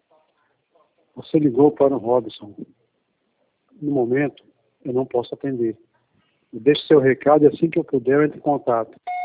Você ligou para o Robson. No momento, eu não posso atender. Deixe seu recado e assim que eu puder, eu entro em contato.